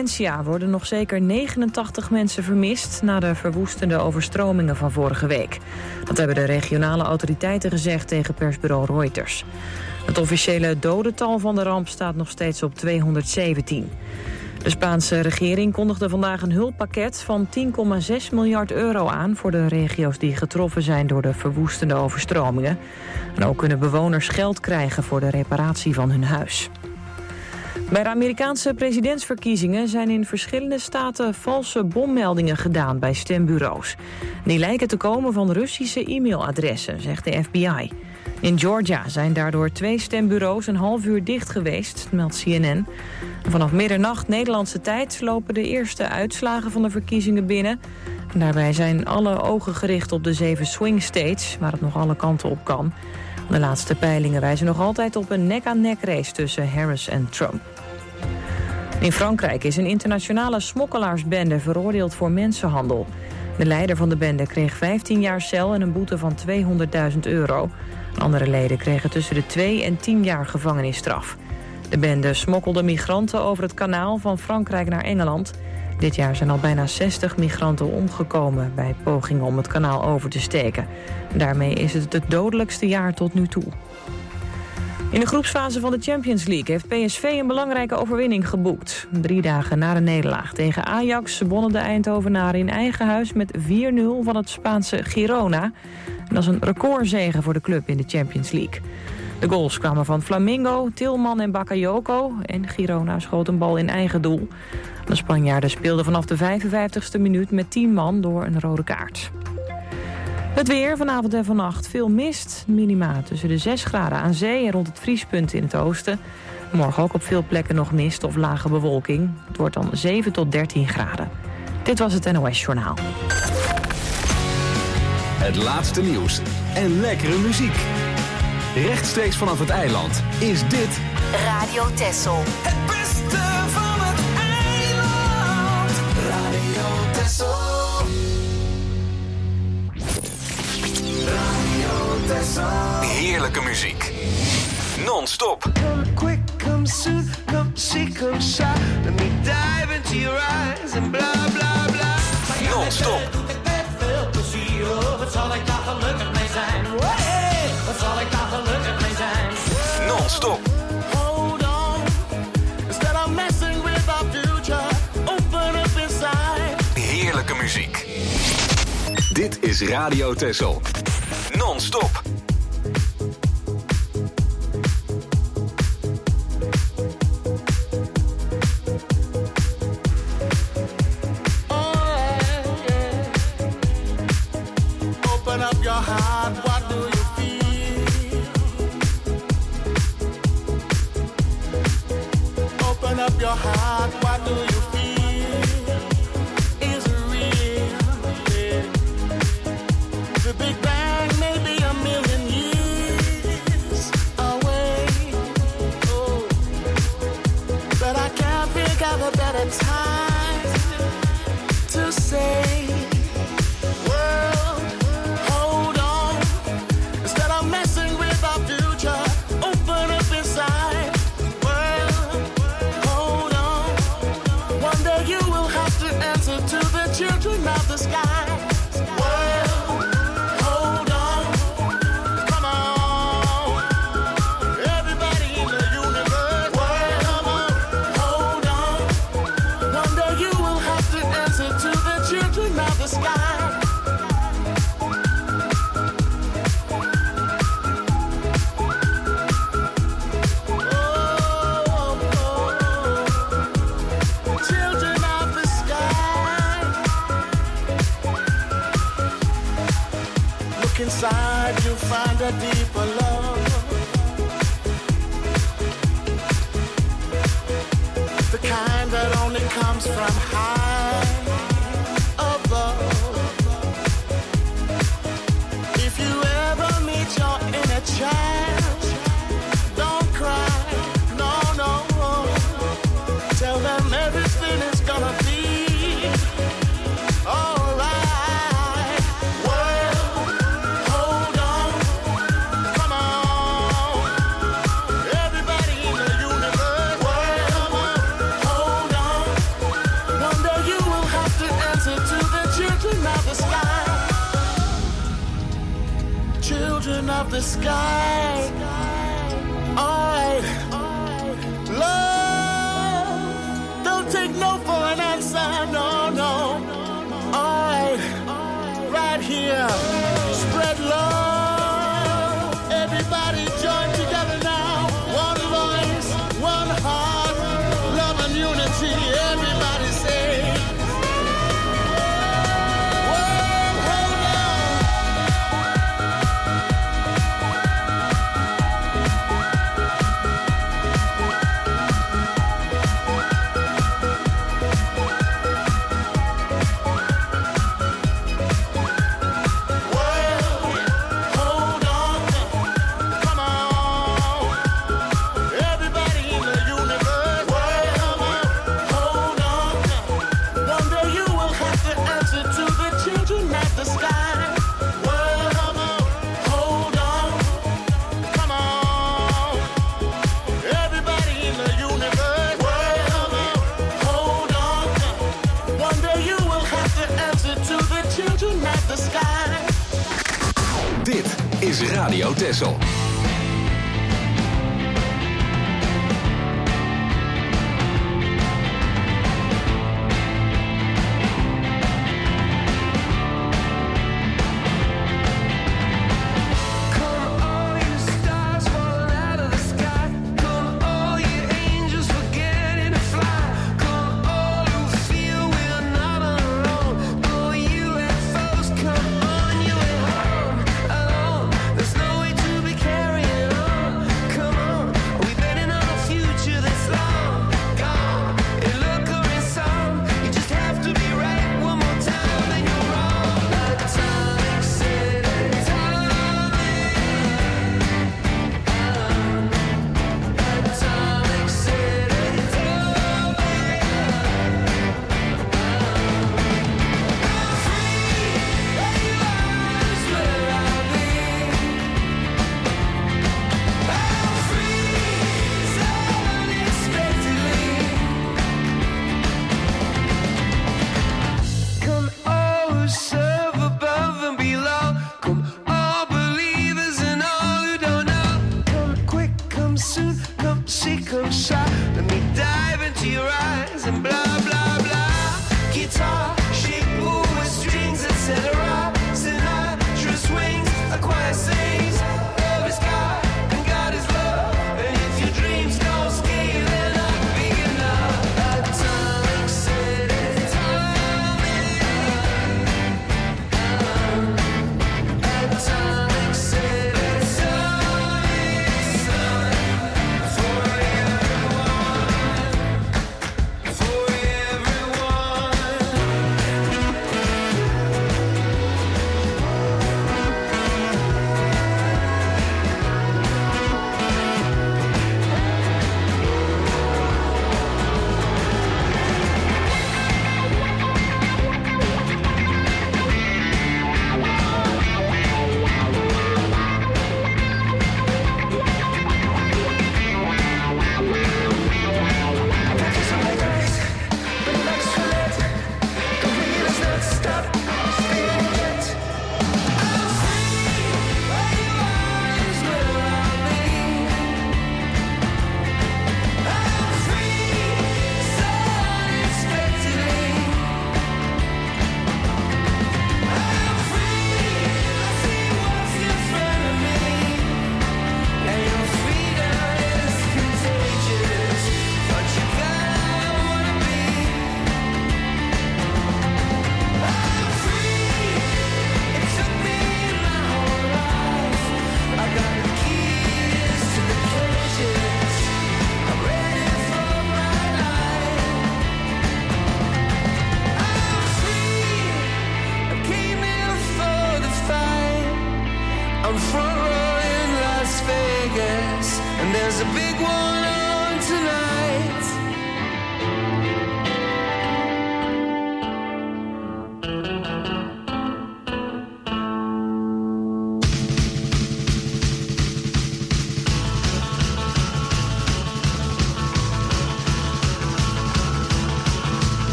Valencia worden nog zeker 89 mensen vermist na de verwoestende overstromingen van vorige week. Dat hebben de regionale autoriteiten gezegd tegen persbureau Reuters. Het officiële dodental van de ramp staat nog steeds op 217. De Spaanse regering kondigde vandaag een hulppakket van 10,6 miljard euro aan voor de regio's die getroffen zijn door de verwoestende overstromingen. En ook kunnen bewoners geld krijgen voor de reparatie van hun huis. Bij de Amerikaanse presidentsverkiezingen zijn in verschillende staten valse bommeldingen gedaan bij stembureaus. Die lijken te komen van Russische e-mailadressen, zegt de FBI. In Georgia zijn daardoor 2 stembureaus een half uur dicht geweest, meldt CNN. Vanaf middernacht Nederlandse tijd lopen de eerste uitslagen van de verkiezingen binnen. En daarbij zijn alle ogen gericht op de 7 swing states, waar het nog alle kanten op kan. De laatste peilingen wijzen nog altijd op een nek-aan-nek race tussen Harris en Trump. In Frankrijk is een internationale smokkelaarsbende veroordeeld voor mensenhandel. De leider van de bende kreeg 15 jaar cel en een boete van €200.000. Andere leden kregen tussen de 2 en 10 jaar gevangenisstraf. De bende smokkelde migranten over het kanaal van Frankrijk naar Engeland. Dit jaar zijn al bijna 60 migranten omgekomen bij pogingen om het kanaal over te steken. Daarmee is het dodelijkste jaar tot nu toe. In de groepsfase van de Champions League heeft PSV een belangrijke overwinning geboekt. 3 dagen na de nederlaag tegen Ajax wonnen de Eindhovenaren in eigen huis met 4-0 van het Spaanse Girona. En dat is een recordzege voor de club in de Champions League. De goals kwamen van Flamingo, Tilman en Bakayoko en Girona schoot een bal in eigen doel. De Spanjaarden speelden vanaf de 55ste minuut met 10 man door een rode kaart. Het weer, vanavond en vannacht veel mist. Minima tussen de 6 graden aan zee en rond het vriespunt in het oosten. Morgen ook op veel plekken nog mist of lage bewolking. Het wordt dan 7 tot 13 graden. Dit was het NOS Journaal. Het laatste nieuws en lekkere muziek. Rechtstreeks vanaf het eiland is dit Radio Texel. Het beste van het eiland. Radio Texel. Radio Texel. heerlijke muziek. Non-stop. Come quick, come soon, come see, come shy. Let me dive into your eyes and bla bla bla. Non-stop. Wat zal ik daar gelukkig mee zijn? Wat zal ik daar gelukkig mee zijn? Non-stop. Hold on, instead of messing with our future, open up inside. Heerlijke muziek. Dit is Radio Texel. Non-stop. Open up your heart, what do you feel? Open up your heart, what do you feel? Is it real? Yeah. The Big Bang may be a million years away. Oh, but I can't think of a better time to say. Children of the sky. Well, hold on. Come on. Everybody in the universe. Well, come on. Hold on. One day you will have to answer to the children of the sky. Inside you'll find a deeper love, the kind that only comes from high above. If you ever meet your inner child, don't cry, no, no. Tell them everything is gonna be alright. of the sky. I love. Don't take no for an answer, no, no. I right here spread love. Everybody join together now. One voice, one heart, love and unity. Everybody say. Dit is Radio Texel. There's no way to be careful.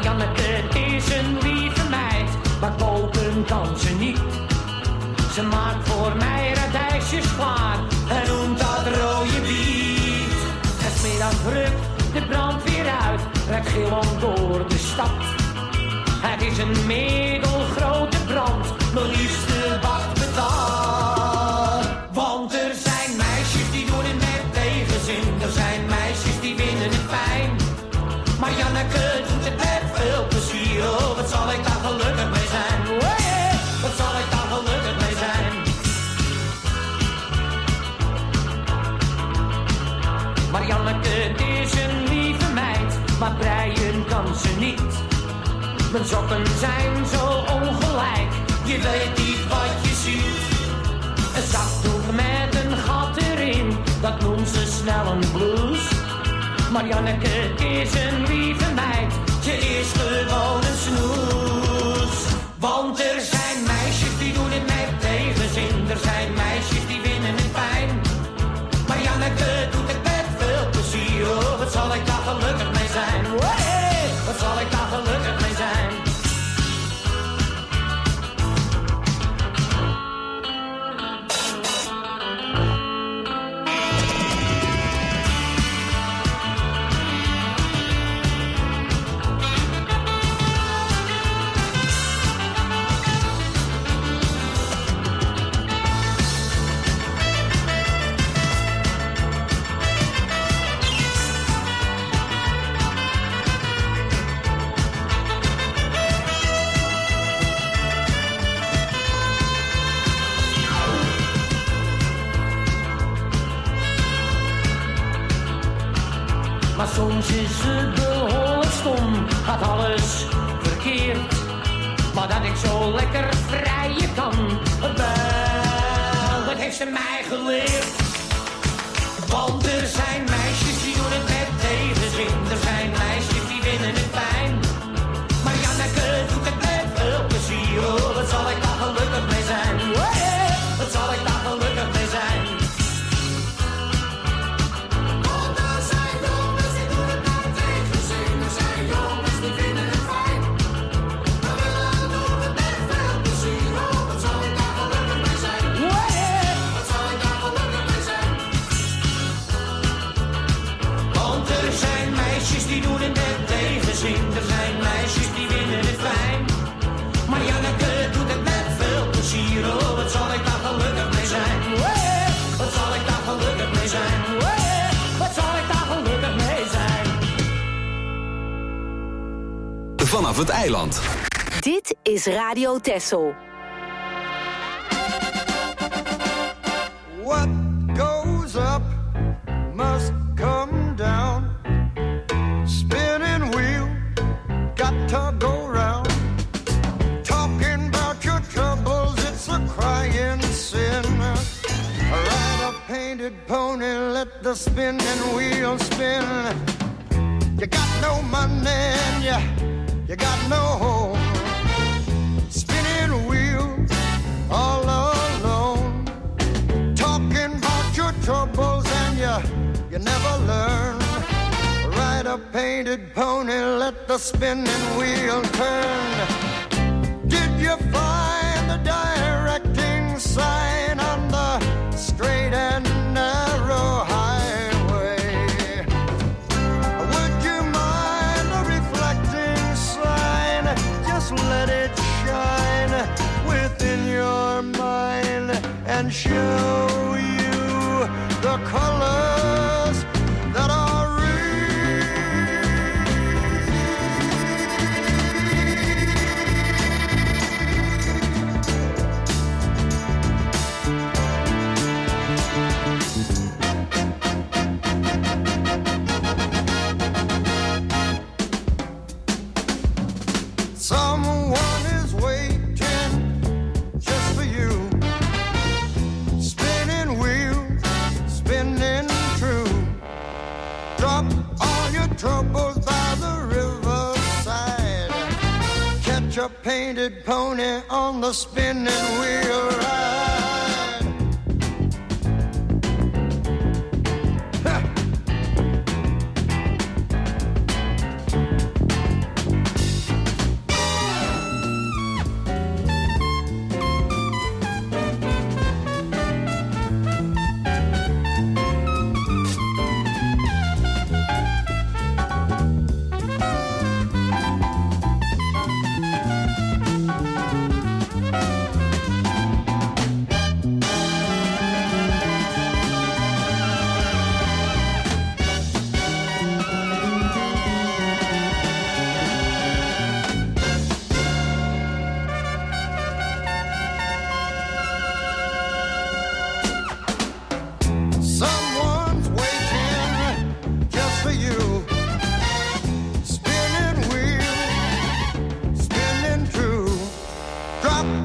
Janneke is een lieve meid, maar koken kan ze niet. Ze maakt voor mij radijsjes klaar en noemt dat rode biet. En 's middags rukt de brandweer uit, rijdt gillend door de stad. Het is een middelgrote brand, mijn liefste wacht betaald. Want er zijn meisjes die doen het met tegenzin, er zijn meisjes die vinden het fijn. Maar Janneke doet het met veel plezier, oh wat zal ik daar gelukkig mee zijn. Hey, wat zal ik daar gelukkig mee zijn. Maar Janneke is een lieve meid, maar breien kan ze niet. Mijn sokken zijn zo ongelijk, je weet niet wat je ziet. Een zakdoek met een gat erin, dat noemt ze snel een blouse. Maar Janneke is een lieve meid, ze is gewoon een snoes. Want er zijn meisjes die doen het met tegenzin, er zijn meisjes die vinden het fijn. Maar Janneke doet het met veel plezier, oh wat zal ik daar gelukkig mee zijn. Hey, wat zal ik daar gelukkig mee zijn. Maar soms is ze behoorlijk stom, gaat alles verkeerd. Maar dat ik zo lekker vrijen kan, wel, dat heeft ze mij geleerd. Want er zijn meisjes die doen het met tegenzin, er zijn meisjes die vinden het fijn. Maar Janneke doet het met veel plezier, oh wat zal ik daar gelukkig mee zijn. Hey, wat zal ik daar gelukkig mee zijn. Die doen het met tegenzin, er zijn meisjes die vinden het fijn. Maar Janneke doet het met veel plezier, oh wat zal ik daar gelukkig mee zijn. Hey, wat zal ik daar gelukkig mee zijn. Hey, wat zal ik daar gelukkig mee zijn. Vanaf het eiland. Dit is Radio Texel. What goes up must come down. Spinning wheel, got to go round. Talking about your troubles, it's a crying sin. Ride a painted pony, let the spinning wheel spin. You got no money and you got no home. Spinning wheel, all alone. Talking about your troubles and you never learn. Ride a painted pony, let the spinning wheel turn. Did you find the directing sign on the straight and narrow highway? Would you mind the reflecting sign? Just let it shine within your mind and show you the colors that are real. Someone is waiting just for you. Spinning wheel, spinning true. Drop all your troubles by the riverside. Catch a painted pony on the spinning wheel ride. Ha!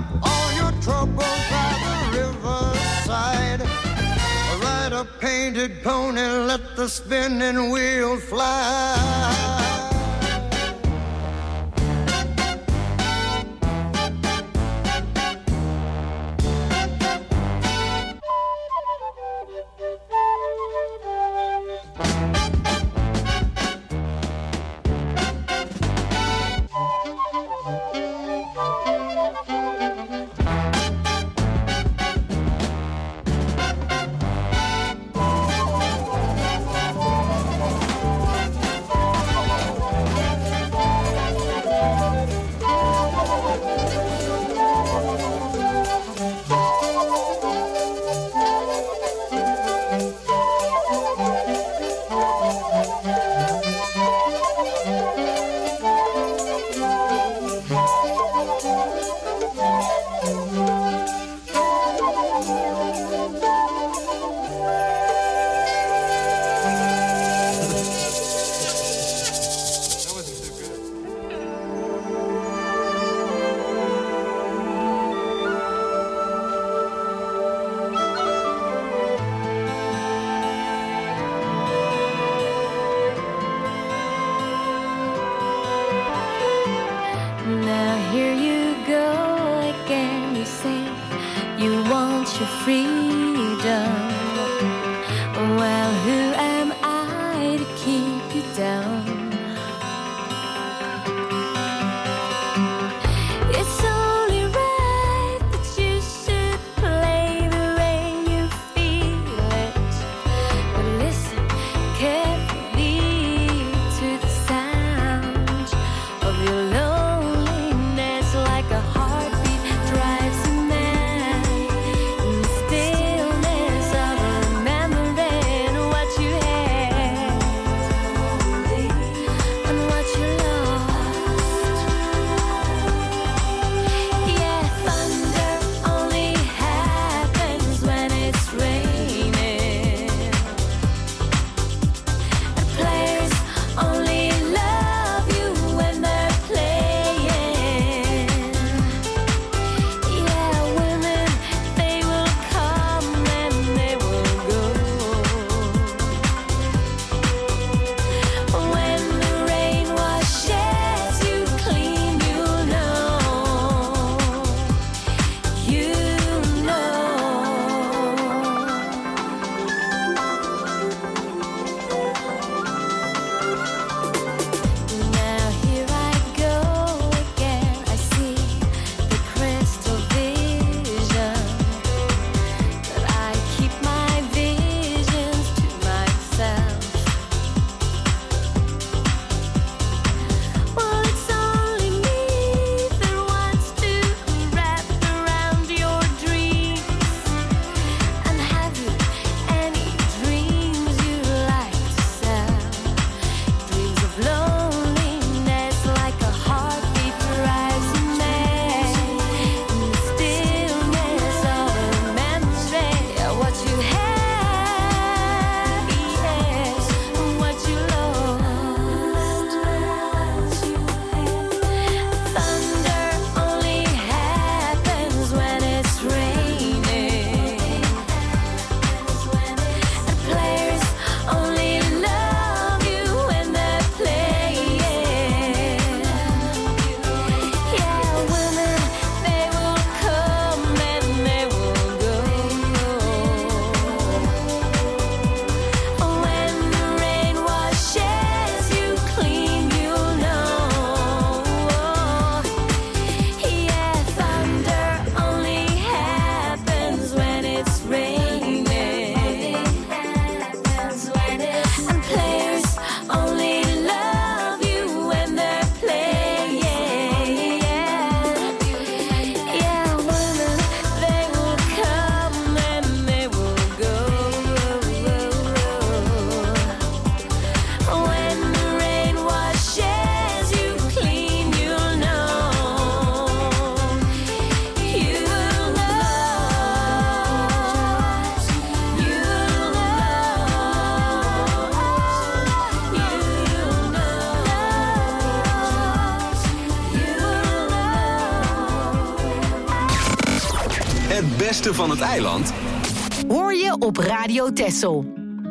all your troubles by the riverside. Ride a painted pony, let the spinning wheel fly. Like a heartbeat drives a man. Instead Het beste van het eiland Hoor je op Radio Texel.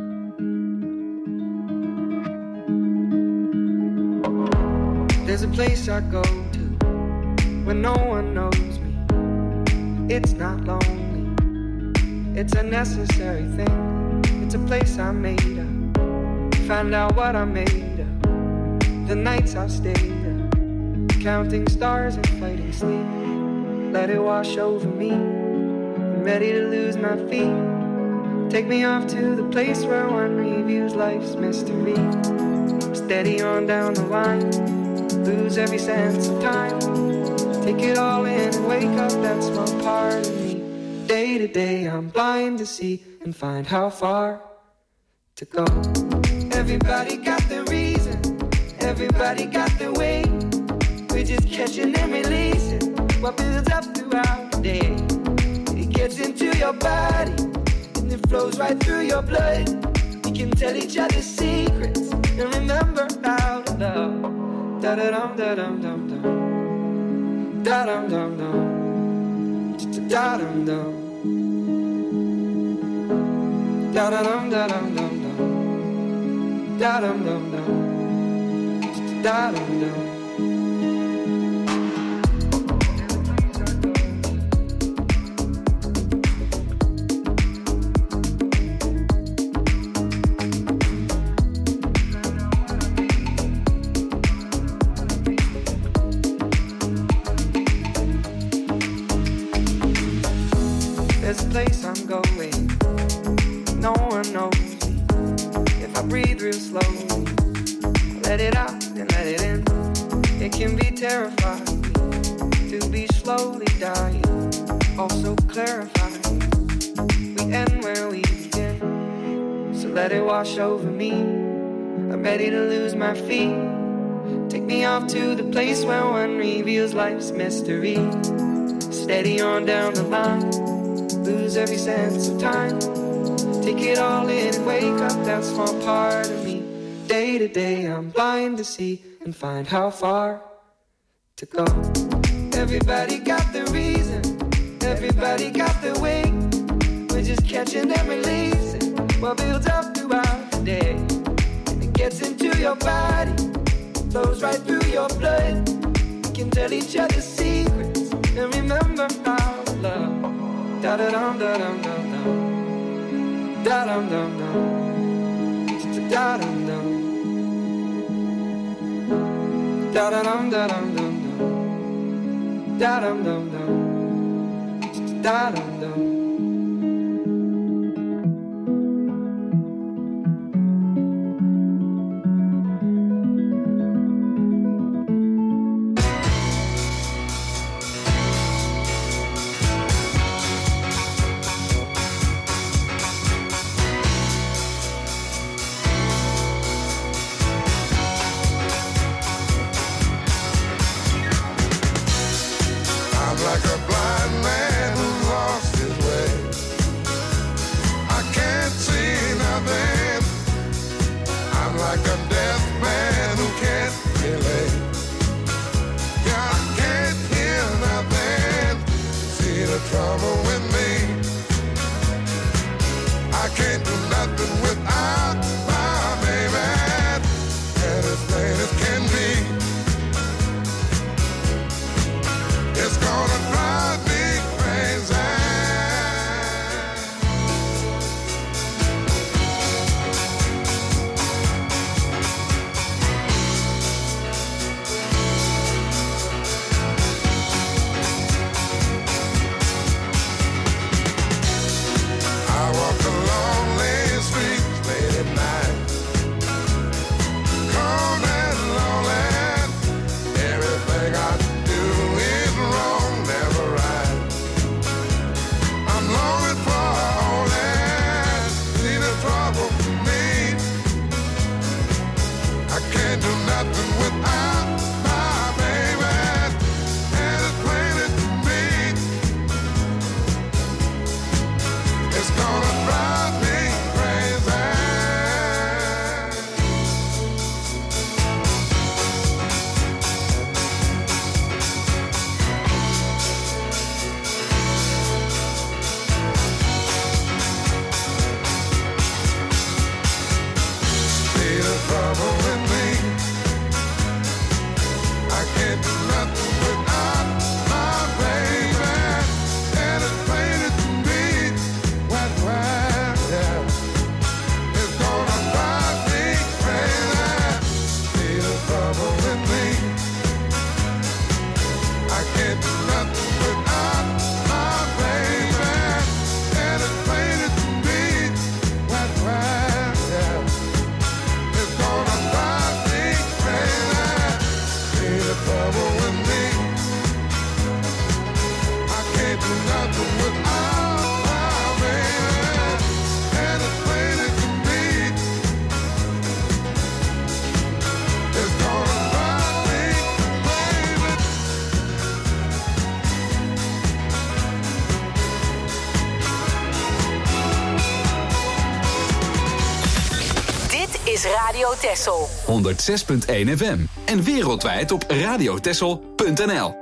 There's a place I go to when no one knows me. It's not lonely, it's a necessary thing. It's a place I made up, find out what I made of. The nights I've stayed up, counting stars and fighting sleep. Let it wash over me, I'm ready to lose my feet. Take me off to the place where one reviews life's mystery. Steady on down the line, lose every sense of time. Take it all in and wake up that small part of me. Day to day I'm blind to see and find how far to go. Everybody got their reason, everybody got their way. We're just catching and releasing what builds up throughout the day. It gets into your body and it flows right through your blood. We can tell each other secrets and remember how to love. Da da dum da dum dum dum, da dum dum dum, da dum dum, da da dum da dum dum dum, da dum dum dum, da dum dum. There's a place I'm going, no one knows me. If I breathe real slowly, let it out and let it in. It can be terrifying to be slowly dying, also clarifying. We end where we begin, so let it wash over me. I'm ready to lose my feet. Take me off to the place where one reveals life's mystery. Steady on down the line, lose every sense of time. Take it all in and wake up that small part of me. Day to day I'm blind to see and find how far to go. Everybody got their reason, everybody got their way. We're just catching and releasing what builds up throughout the day. And it gets into your body, flows right through your blood. We can tell each other secrets and remember how to love. Da da dum da dum dum dum, da dum dum dum, da dum dum, da da dum da dum dum dum, da dum dum dum, da dum dum. Like a blind man who's lost his way. I can't see nothing. I'm like a deaf man who can't relate. Yeah, I can't hear nothing. See the trouble with me. I can't do nothing without my baby. And as plain as can be, it's gonna drive me crazy. is Radio Texel. 106.1 FM. En wereldwijd op radiotexel.nl.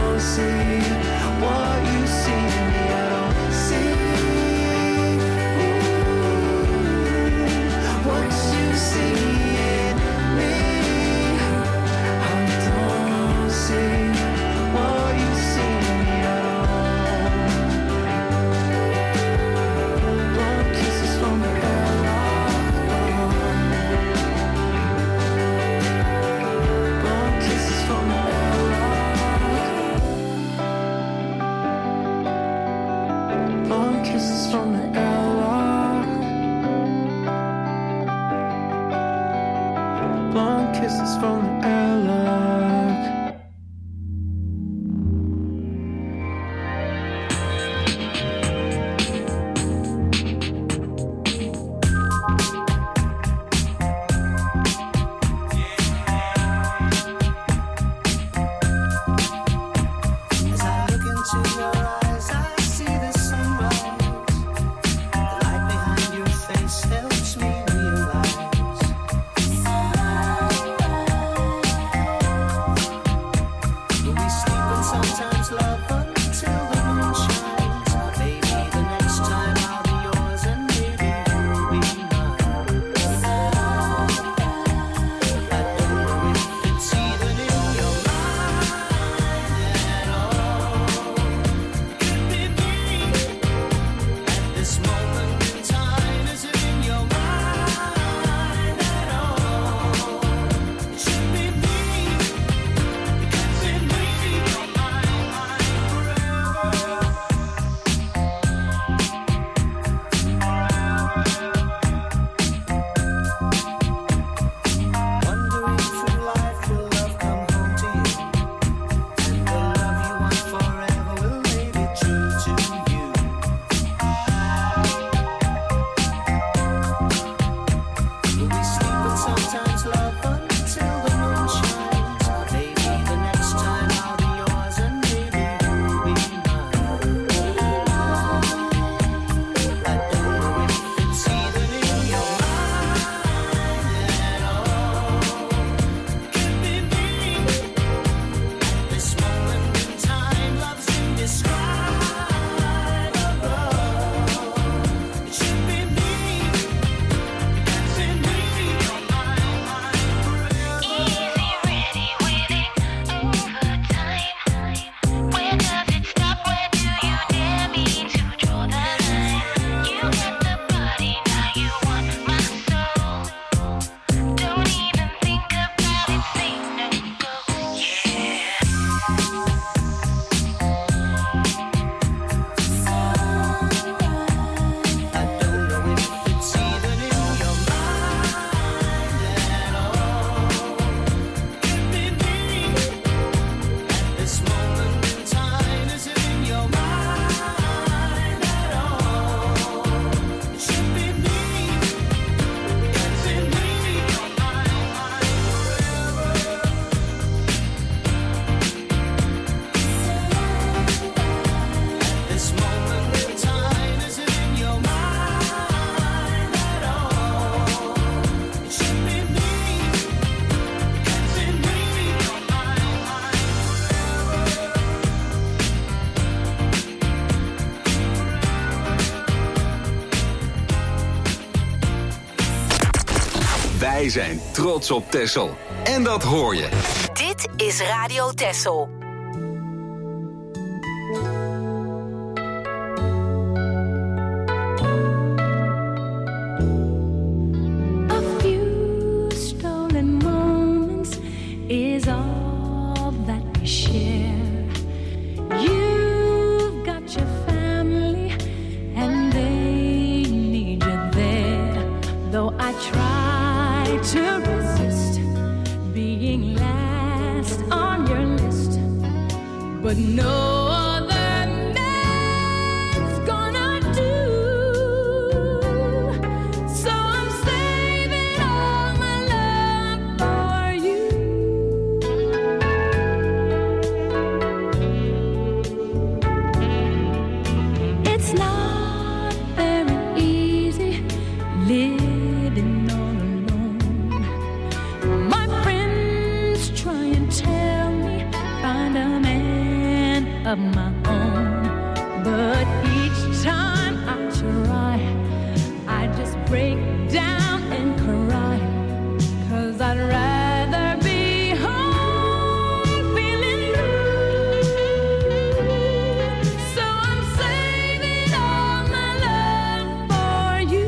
What you see in me, I don't see. Wij zijn trots op Texel. En dat hoor je. Dit is Radio Texel. A few stolen moments is all that we share. You've got your family and they need you there. Though I try to resist being last on your list, but no other man's gonna do. So I'm saving all my love for you. It's not very easy living all alone. My friends try and tell me find a man of my own, but each time I try, I just break down and cry, 'cause I'd rather be home feeling blue. So I'm saving all my love for you.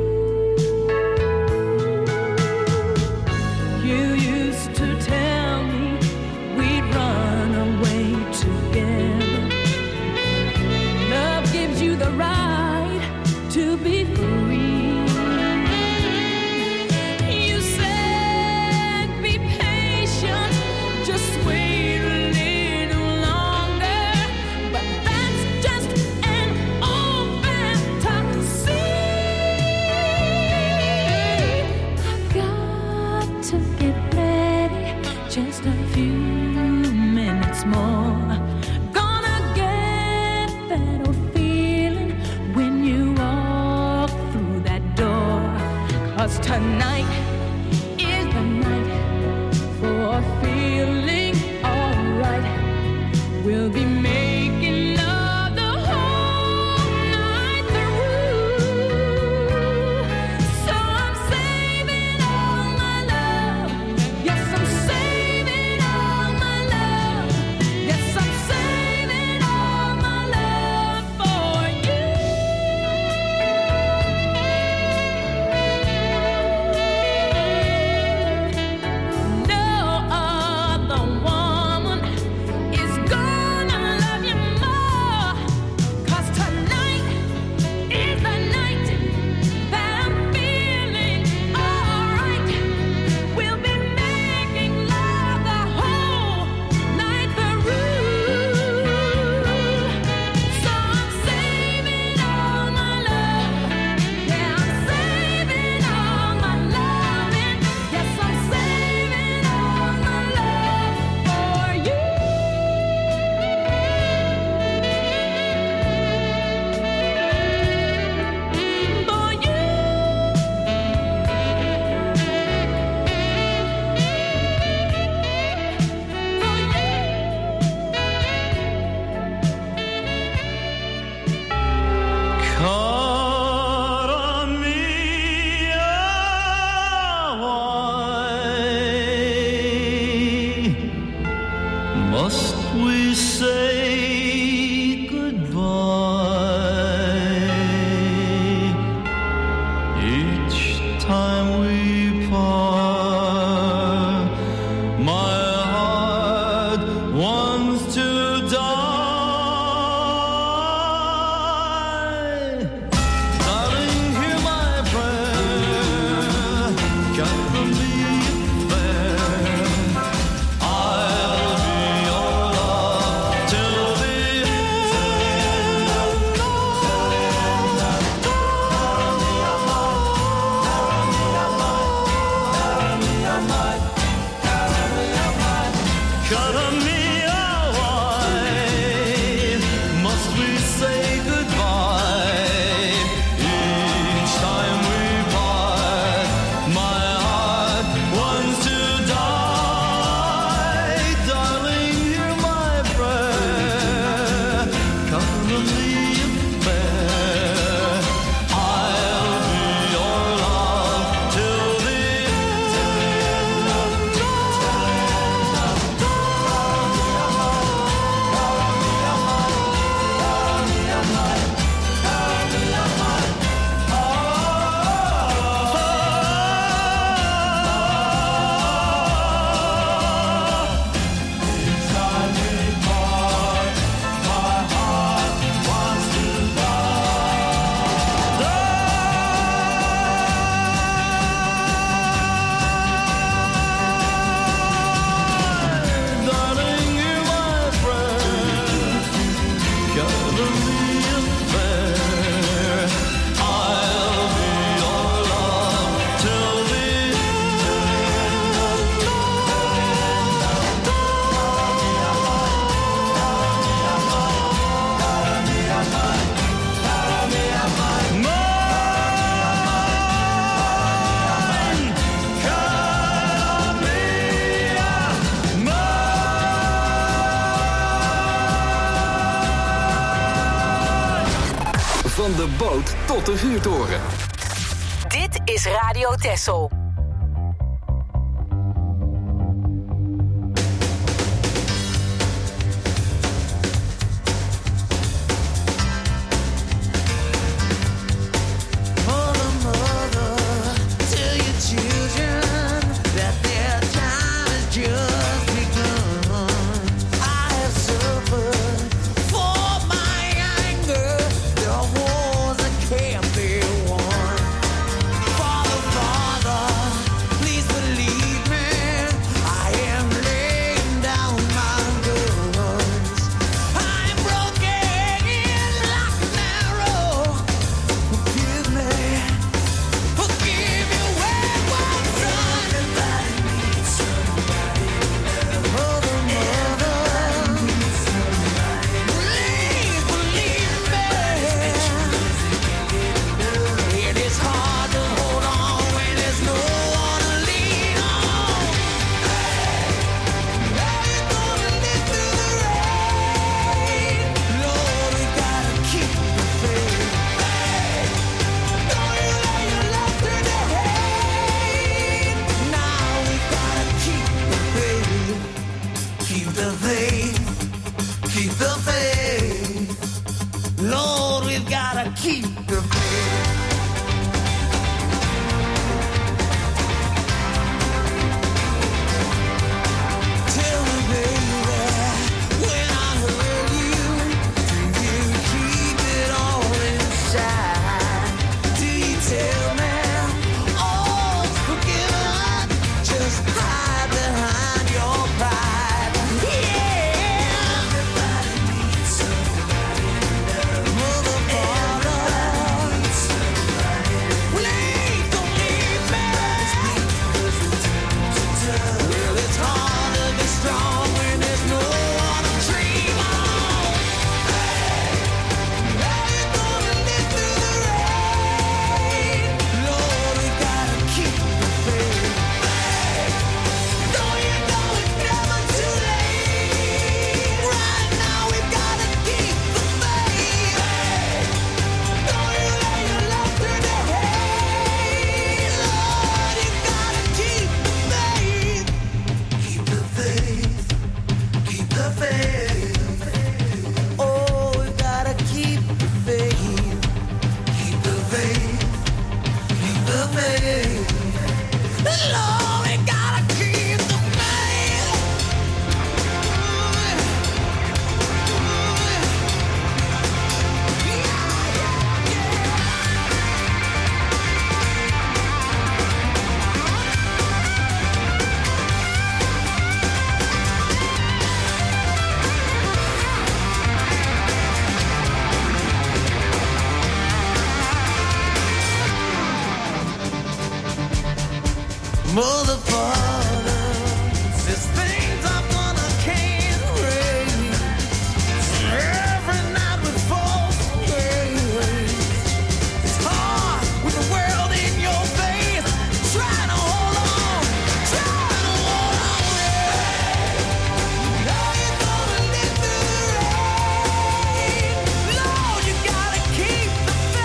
You used to tell me we'd run away together. Love gives you the right to be free. You said be patient, just wait a little longer, but that's just an old fantasy. I've got to get ready, just a few minutes more. Gonna get that old feeling when you walk through that door. 'Cause tonight is the night for feeling alright. We'll be making love the whole night through. So I'm saving all my love. Yes, I'm saving all my love. Yes, I'm saving all my love for you. No other woman is gonna love you more. 'Cause tonight is the night that I'm feeling alright. We'll be making love the whole night through. So I'm saving all my love. Yeah, I'm saving all my loving. Yes, I'm saving all my love for you. For you. Cara mia, why must we say goodbye each time we part? My heart wants to die. Darling, hear my prayer. Can be fair. I'll be your love till the end. Van de boot tot de vuurtoren. Dit is Radio Texel.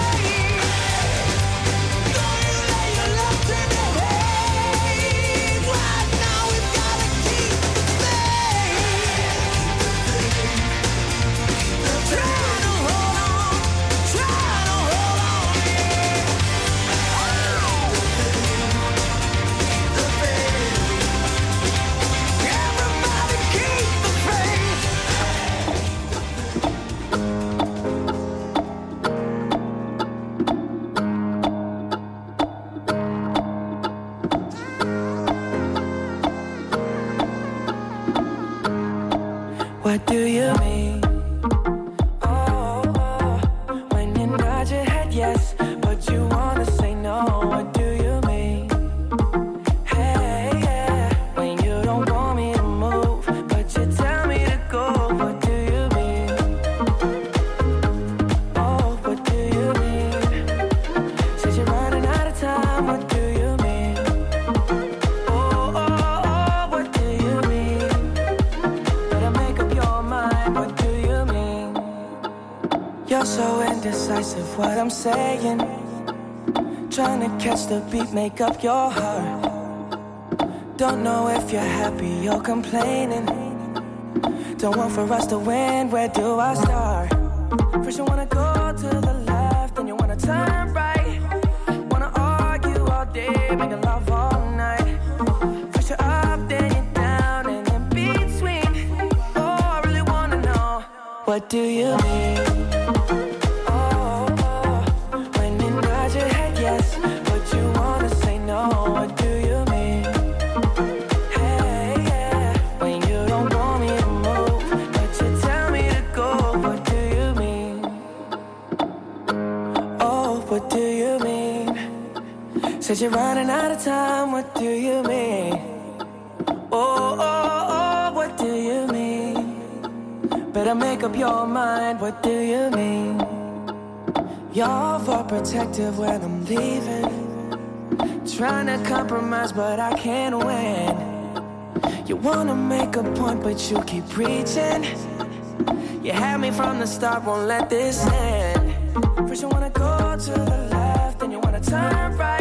Whoa! You're so indecisive, what I'm saying. Trying to catch the beat, make up your heart. Don't know if you're happy or complaining. Don't want for us to win, where do I start? First you wanna go to the left, then you wanna turn right. Wanna argue all day, making love all night. First you're up, then you're down, and in between. Oh, I really wanna know, what do you mean? Said you're running out of time, what do you mean? Oh, oh, oh, what do you mean? Better make up your mind, what do you mean? You're overprotective when I'm leaving. Trying to compromise, but I can't win. You wanna make a point, but you keep preaching. You had me from the start, won't let this end. First you wanna go to the left, then you wanna turn right.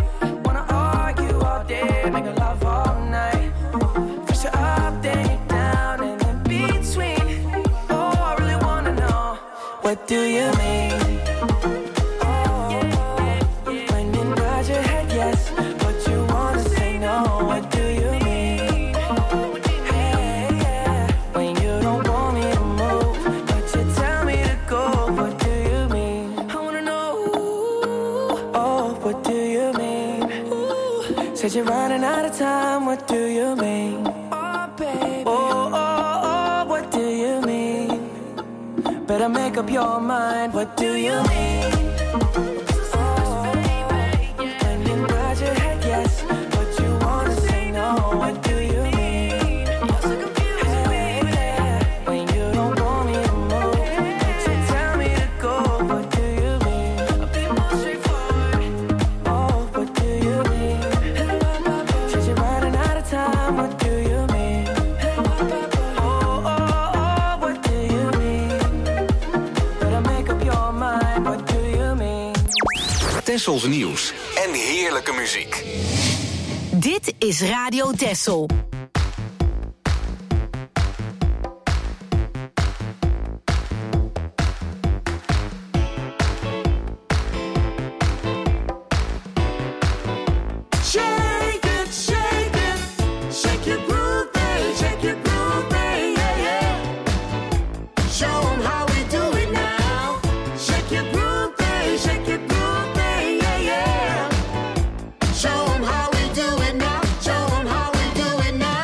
Making love all night. First you're up, then you're down, and in between. Oh, I really wanna know, what do you mean? Oh, when you nod your head yes, but you wanna say no, what do you mean? Hey, yeah, when you don't want me to move, but you tell me to go, what do you mean? I wanna know, oh, what do you mean? Said you're running out of time, what do you mean? Oh, baby. Oh, oh, oh, what do you mean? Better make up your mind, what do you mean? Oh, when you nod your head yes, but you wanna say no, what do you mean? You're so confused, baby. When you don't want me to move, but you tell me to go, what do you mean? I'll be more straightforward. Oh, what do you mean? Time, what do you mean? Oh, oh, oh, what do you mean? Better make up your mind, what do you mean? Tessels nieuws en heerlijke muziek. Dit is Radio Tessel. Show 'em how we do it now. Show 'em how we do it now.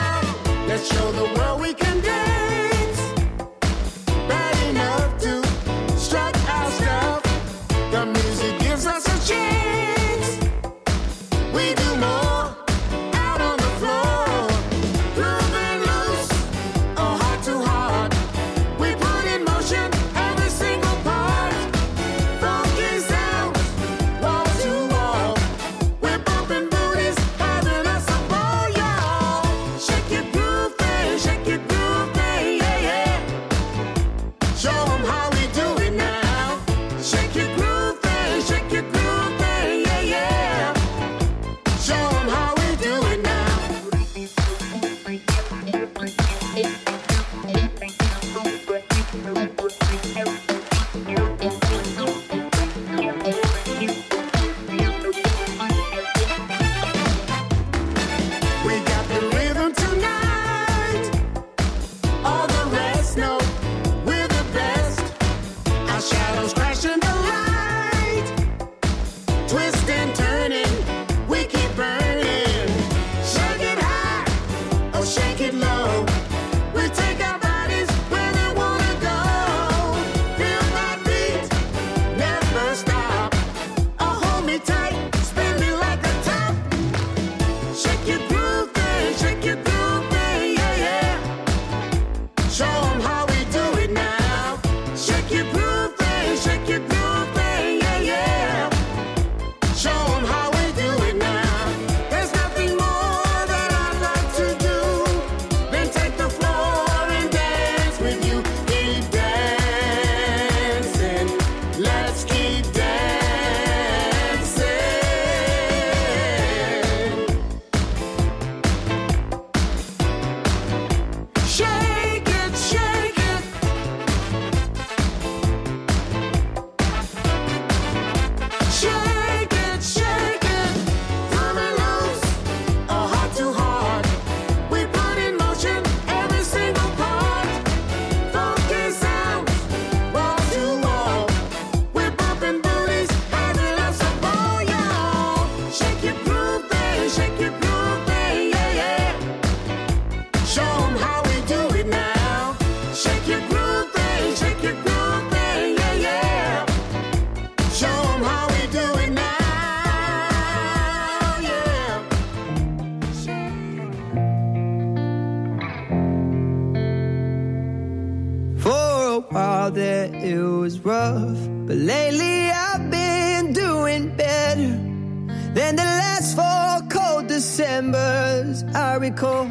a while there it was rough, but lately I've been doing better than the last 4 cold Decembers I recall.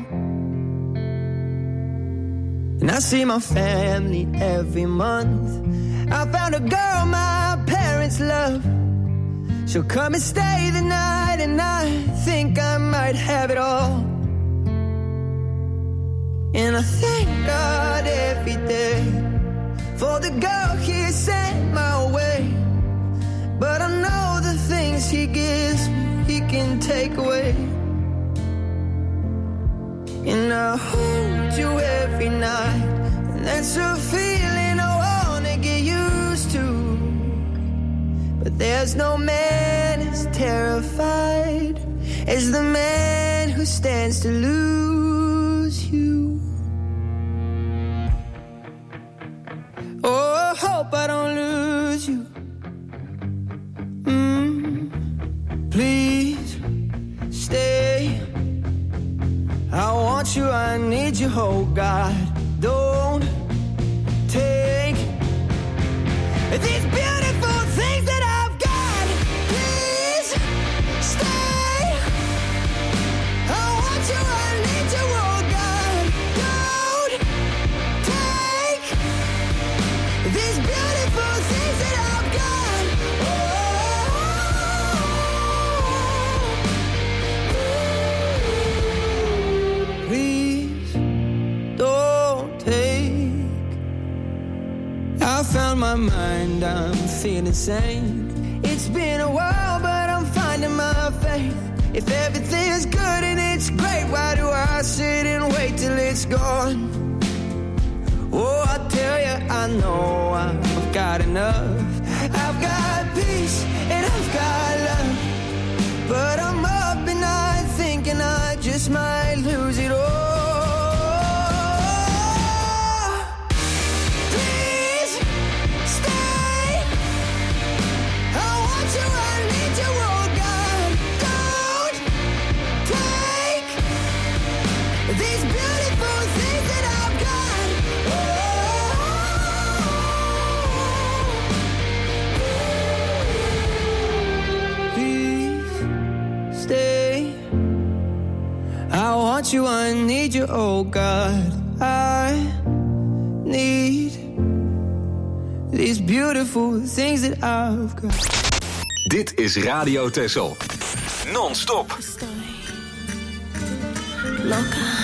And I see my family every month. I found a girl my parents love. She'll come and stay the night, and I think I might have it all. And I thank God every day for the girl He sent my way. But I know the things He gives me, He can take away. And I hold you every night, and that's a feeling I wanna get used to. But there's no man as terrified as the man who stands to lose you. Oh, I hope I don't lose you. Please stay. I want you, I need you, oh God. Don't take these beautiful things that I've got. Please stay. I want you, I need you, oh God. Don't take these beautiful things that I've got. Please don't take. I found my mind, I'm feeling sane. It's been a while, but I'm finding my faith. If everything's good and it's great, why do I sit and wait till it's gone? Oh, I tell you, I know I've got enough. I've got peace and I've got love. But I'm up and I'm thinking I just might lose it all. Please stay. I want you, I need you, oh God. Don't take these beautiful things that I've got. Please stay. I want you, I need you, oh God. I need these beautiful things that I've got. Dit is Radio Texel. Non-stop. Loca.